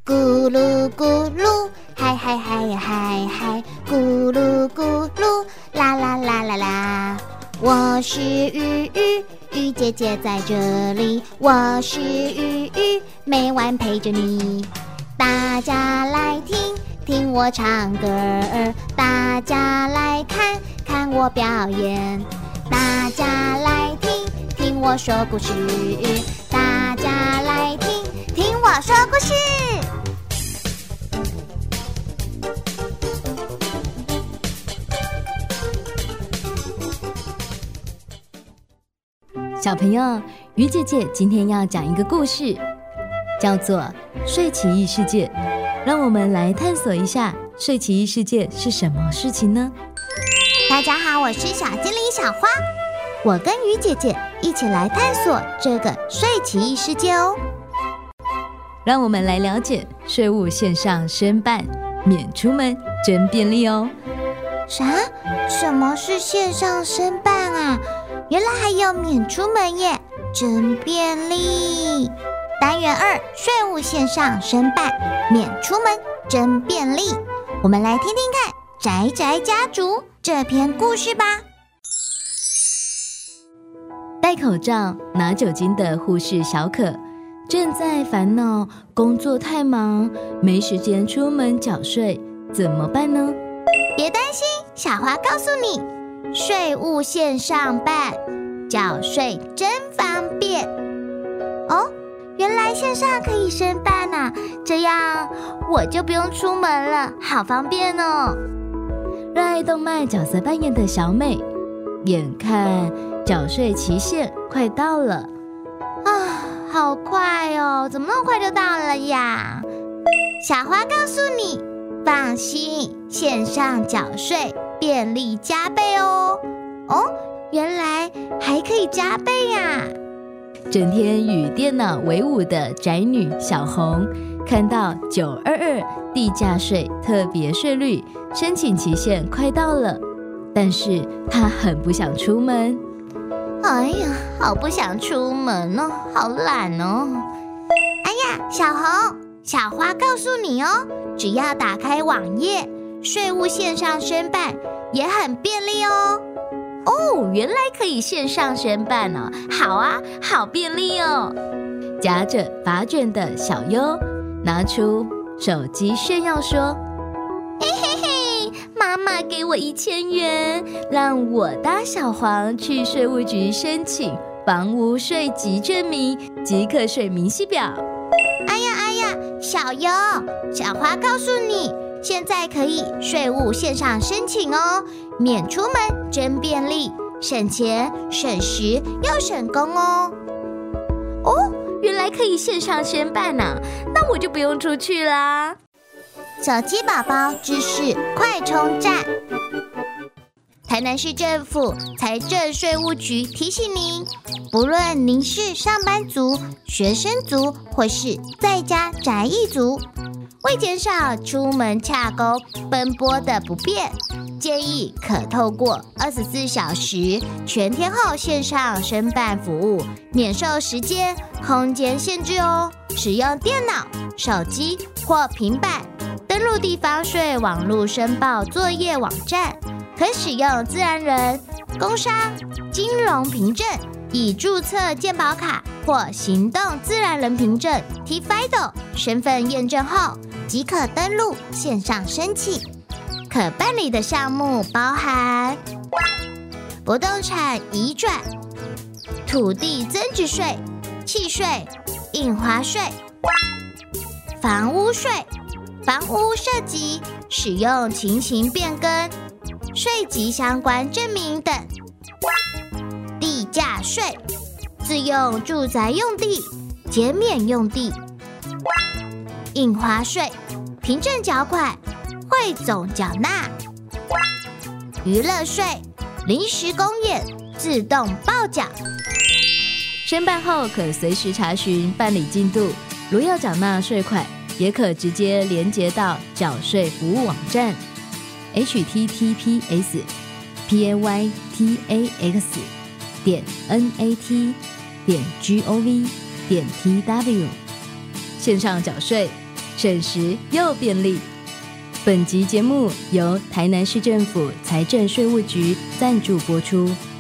咕噜咕噜，嗨嗨嗨呀嗨嗨，咕噜咕噜，啦啦啦啦啦。我是鱼鱼，鱼姐姐在这里，我是鱼鱼，每晚陪着你。大家来听听我唱歌儿，大家来看看我表演，大家来听听我说故事，大家来听听我说故事。 小朋友，鱼姐姐今天要讲一个故事，叫做《睡奇异世界》。让我们来探索一下睡奇异世界是什么事情呢？ 大家好，我是小精灵小花，我跟鱼姐姐一起来探索这个睡奇异世界哦。 让我们来了解税务线上申办免出门真便利哦。 啥？什么是线上申办啊？原来还有免出门耶，真便利。单元2，税务线上申办免出门真便利。我们来听听看宅宅家族这篇故事吧。 戴口罩拿酒精的护士小可正在烦恼工作太忙，没时间出门缴税，怎么办呢？ 别担心，小花告诉你，税务线上办，缴税真方便。哦，原来线上可以申办啊，这样我就不用出门了，好方便哦。 热爱动漫角色扮演的小美，眼看缴税期限快到了啊，好快哦，怎么那么快就到了呀？小花告诉你，放心，线上缴税便利加倍哦。哦，原来还可以加倍呀！ 整天与电脑为伍的宅女小红，看到922地价税特别税率申请期限快到了，但是她很不想出门。 哎呀，好不想出门哦，好懒哦。哎呀，小红，小花告诉你哦，只要打开网页，税务线上申办也很便利哦。哦，原来可以线上申办哦，好啊，好便利哦。 夹着发卷的小优拿出手机炫耀说： 嘿嘿嘿， 妈妈给我1000元，让我搭小黄去税务局申请房屋税籍证明及课税明细表。 哎呀，小优，小花告诉你，现在可以税务线上申请哦，免出门真便利，省钱省时又省工哦。 哦，原来可以线上申办啊，那我就不用出去啦。 手机宝宝知识快充站。台南市政府财政税务局提醒您，不论您是上班族、学生族或是在家宅役族，为减少出门洽公奔波的不便，建议可透过24小时全天候线上申办服务，免受时间、空间限制哦。使用电脑、手机或平板登录地方税网络申报作业网站，可使用自然人、工商、金融凭证，以注册健保卡或行动自然人凭证 T-FIDO 身份验证后，即可登录线上申请。可办理的项目包含不动产移转、土地增值税、契税、印花税、房屋税、房屋设籍、使用情形变更、税籍相关证明等；地价税、自用住宅用地、减免用地；印花税、凭证缴款、汇总缴纳；娱乐税、临时公演、自动报缴。 申办后可随时查询办理进度，如要缴纳税款，也可直接连接到缴税服务网站 https://paytax.nat.gov.tw 线上缴税省时又便利。本集节目由台南市政府财政税务局赞助播出。